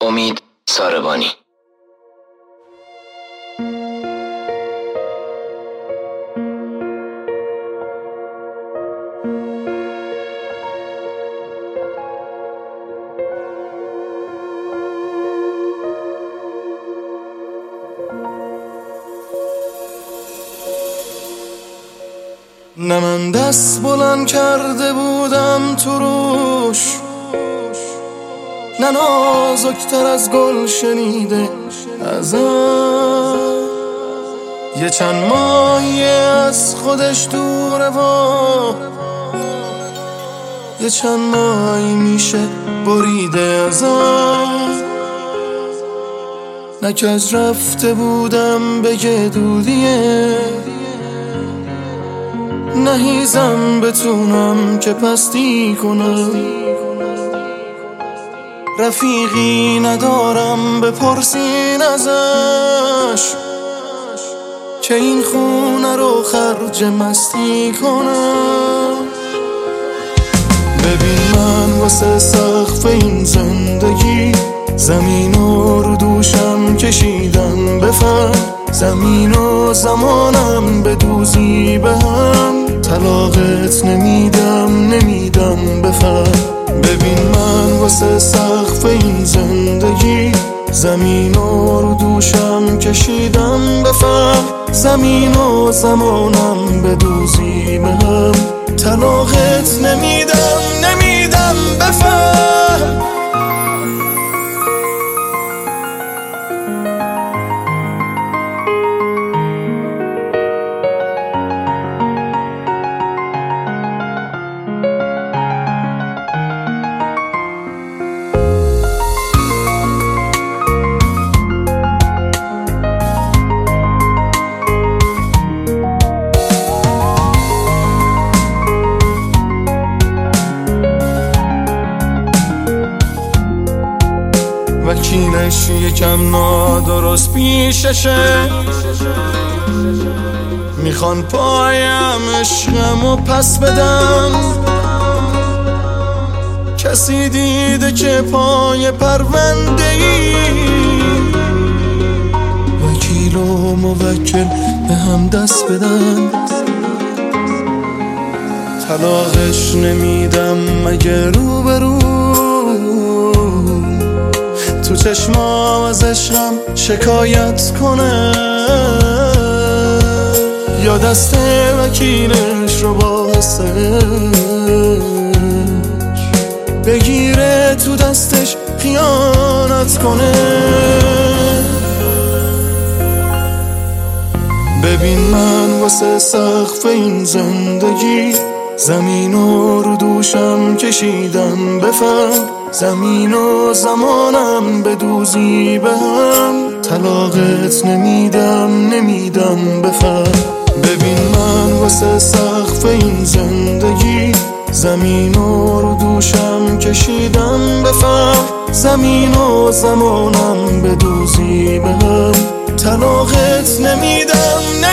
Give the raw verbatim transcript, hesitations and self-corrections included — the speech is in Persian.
امید ساربانی. نه من دست بلند کرده بودم تو روش، نه نازکتر از گل شنیده ازم. یه چند ماهی از خودش دوره و یه چند ماهی میشه بریده ازم. نه که از رفته بودم بگه دودیه، نهیزم بتونم که پستی کنم. رفیقی ندارم بپرسین ازش که این خونه رو خرج مستی کنم. ببین من واسه سقف این زندگی زمین و رو دوشم کشیدم بفر. زمین و زمانم به دوزی به هم، طلاقت نمیدم نمیدم بفر. ببین من واسه سقف این زندگی زمین و رو دوشم کشیدم بفر. زمین و زمانم به دوزی به هم، طلاقت نمیدم نمیدم بفر. وکیلش یکم نادرست پیششه، میخوان پایم عشقمو پس بدم. کسی دیده که پای پرونده ای وکیل و موکل به هم دست بدن. طلاقش نمیدم مگه رو به رو تو چشمام از عشقم شکایت کنه، یا دست وکیلش رو با حسش بگیره تو دستش خیانت کنه. ببین من واسه سقف این زندگی زمین و رو دوشم کشیدم بفر. زمین و زمانم به دوزی به هم، طلاقت نمیدم نمیدم بفر. ببین من واسه سقف این زندگی زمین و رو دوشم کشیدم بفر. زمین و زمانم به دوزی به هم، طلاقت نمیدم